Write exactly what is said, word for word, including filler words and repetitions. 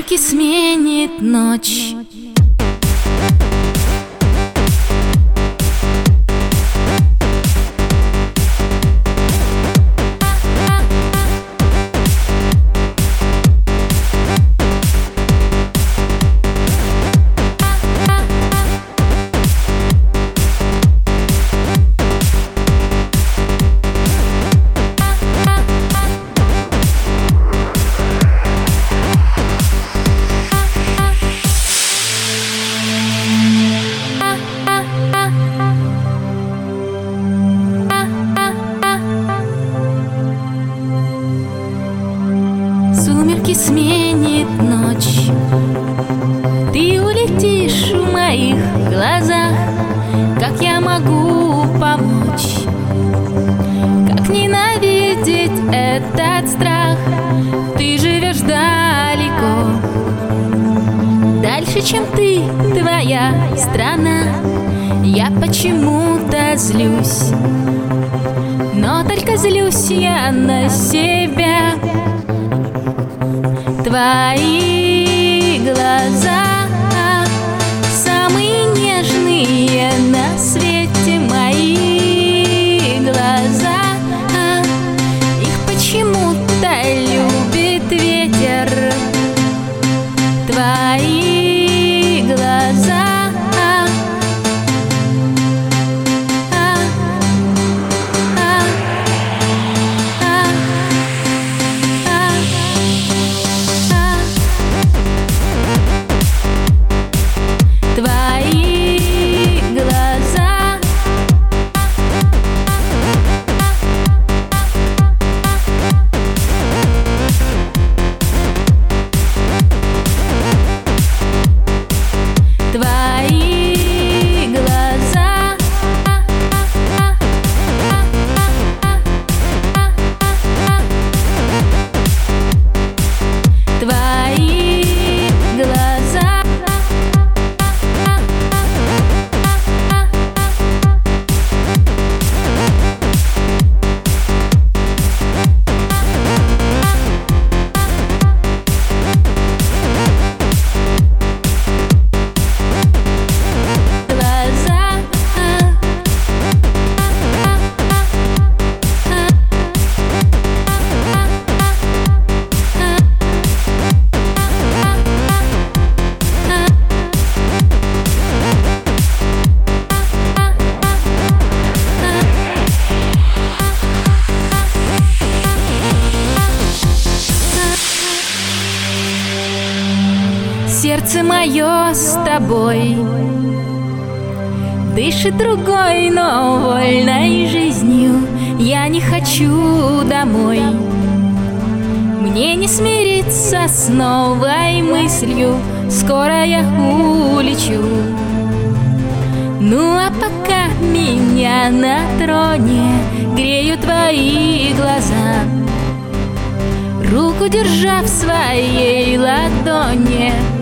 Сумерки сменит ночь. Сумерки сменит ночь. Ты улетишь в моих глазах. Как я могу помочь? Как ненавидеть этот страх? Ты живешь далеко, дальше, чем ты, твоя страна. Я почему-то злюсь, но только злюсь я на себя. Твои глаза самые нежные на свете, мои глаза. Их почему-то любит ветер. Твои глаза Твои глаза, твои глаза, твои глаза. Сердце мое с тобой дышит другой, но вольной жизнью. Я не хочу домой, мне не смириться с новой мыслью. Скоро я улечу, ну а пока меня на троне греют твои глаза. Руку держа в своей ладони,